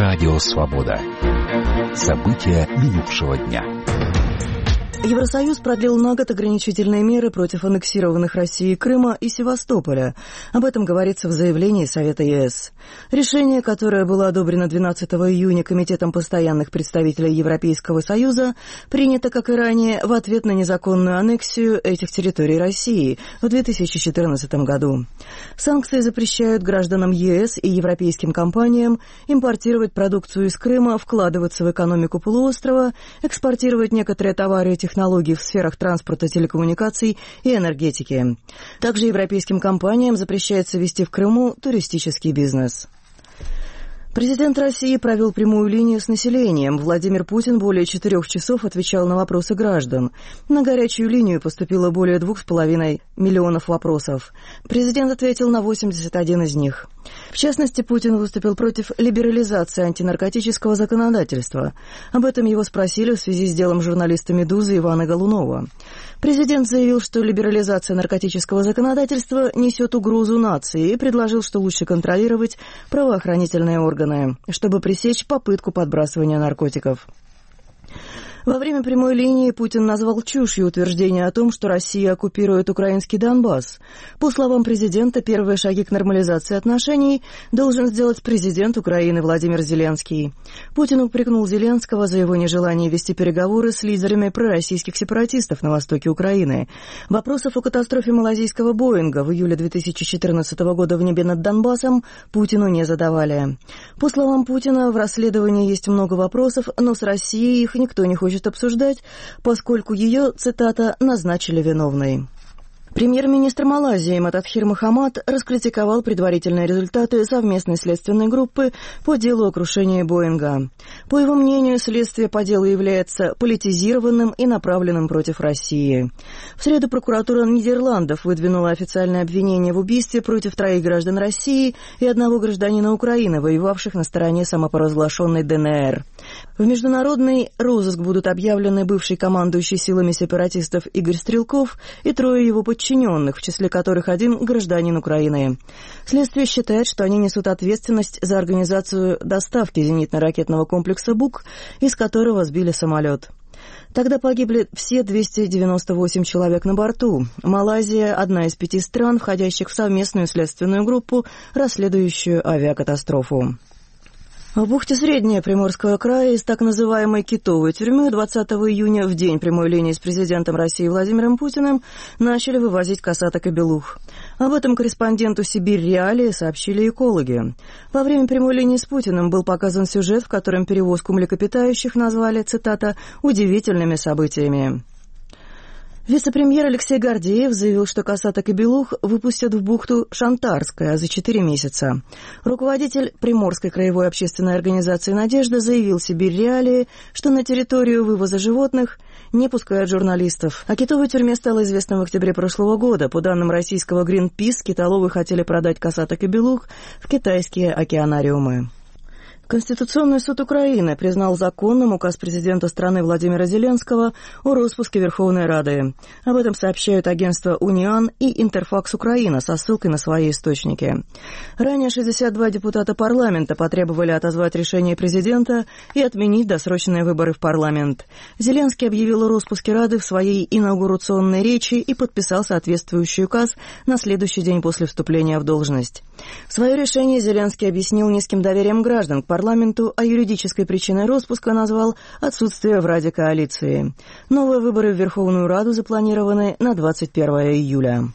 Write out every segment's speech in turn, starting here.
Радио «Свобода». События минувшего дня. Евросоюз продлил на год ограничительные меры против аннексированных Россией Крыма и Севастополя. Об этом говорится в заявлении Совета ЕС. Решение, которое было одобрено 12 июня Комитетом постоянных представителей Европейского Союза, принято, как и ранее, в ответ на незаконную аннексию этих территорий России в 2014 году. Санкции запрещают гражданам ЕС и европейским компаниям импортировать продукцию из Крыма, вкладываться в экономику полуострова, экспортировать некоторые товары и технологий в сферах транспорта, телекоммуникаций и энергетики. Также европейским компаниям запрещается вести в Крыму туристический бизнес. Президент России провел прямую линию с населением. Владимир Путин более 4 часов отвечал на вопросы граждан. На горячую линию поступило более 2,5 миллионов вопросов. Президент ответил на 81 из них. В частности, Путин выступил против либерализации антинаркотического законодательства. Об этом его спросили в связи с делом журналиста «Медузы» Ивана Голунова. Президент заявил, что либерализация наркотического законодательства несет угрозу нации и предложил, что лучше контролировать правоохранительные органы, чтобы пресечь попытку подбрасывания наркотиков. Во время прямой линии Путин назвал чушью утверждение о том, что Россия оккупирует украинский Донбасс. По словам президента, первые шаги к нормализации отношений должен сделать президент Украины Владимир Зеленский. Путин упрекнул Зеленского за его нежелание вести переговоры с лидерами пророссийских сепаратистов на востоке Украины. Вопросов о катастрофе малайзийского Боинга в июле 2014 года в небе над Донбассом Путину не задавали. По словам Путина, в расследовании есть много вопросов, но с Россией их никто не хочет обсуждать, поскольку ее, цитата, назначили виновной. Премьер-министр Малайзии Мататхир Мохамад раскритиковал предварительные результаты совместной следственной группы по делу о крушении Боинга. По его мнению, следствие по делу является политизированным и направленным против России. В среду прокуратура Нидерландов выдвинула официальное обвинение в убийстве против 3 граждан России и 1 гражданина Украины, воевавших на стороне самопровозглашенной ДНР. В международный розыск будут объявлены бывший командующий силами сепаратистов Игорь Стрелков и 3 его подчиненных, в числе которых 1 гражданин Украины. Следствие считает, что они несут ответственность за организацию доставки зенитно-ракетного комплекса «Бук», из которого сбили самолет. Тогда погибли все 298 человек на борту. Малайзия – одна из 5 стран, входящих в совместную следственную группу, расследующую авиакатастрофу. В бухте Средняя Приморского края из так называемой китовой тюрьмы 20 июня, в день прямой линии с президентом России Владимиром Путиным, начали вывозить косаток и белух. Об этом корреспонденту «Сибирь Реалии» сообщили экологи. Во время прямой линии с Путиным был показан сюжет, в котором перевозку млекопитающих назвали, цитата, «удивительными событиями». Вице-премьер Алексей Гордеев заявил, что косаток и белух выпустят в бухту Шантарская за 4 месяца. Руководитель Приморской краевой общественной организации «Надежда» заявил «Сибирь Реалии», что на территорию вывоза животных не пускают журналистов. О китовой тюрьме стало известно в октябре прошлого года. По данным российского Greenpeace, китоловы хотели продать косаток и белух в китайские океанариумы. Конституционный суд Украины признал законным указ президента страны Владимира Зеленского о распуске Верховной Рады. Об этом сообщают агентства «Униан» и «Интерфакс Украина» со ссылкой на свои источники. Ранее 62 депутата парламента потребовали отозвать решение президента и отменить досрочные выборы в парламент. Зеленский объявил о распуске Рады в своей инаугурационной речи и подписал соответствующий указ на следующий день после вступления в должность. Свое решение Зеленский объяснил низким доверием граждан к парламенту, а юридической причиной распуска назвал отсутствие в Раде коалиции. Новые выборы в Верховную Раду запланированы на 21 июля.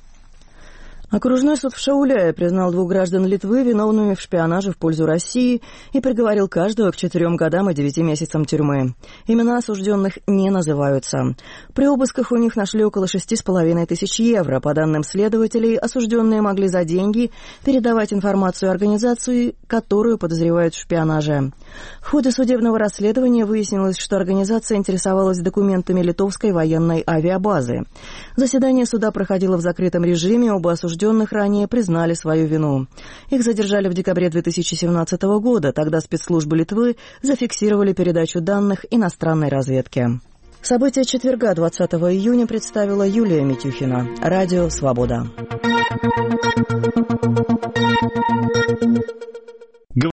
Окружной суд в Шауляе признал 2 граждан Литвы виновными в шпионаже в пользу России и приговорил каждого к 4 годам и 9 месяцам тюрьмы. Имена осужденных не называются. При обысках у них нашли около 6,5 тысяч евро. По данным следователей, осужденные могли за деньги передавать информацию организации, которую подозревают в шпионаже. В ходе судебного расследования выяснилось, что организация интересовалась документами литовской военной авиабазы. Заседание суда проходило в закрытом режиме, оба осужденных ранее признали свою вину. Их задержали в декабре 2017 года. Тогда спецслужбы Литвы зафиксировали передачу данных иностранной разведке. События четверга, 20 июня, представила Юлия Митюхина. Радио «Свобода».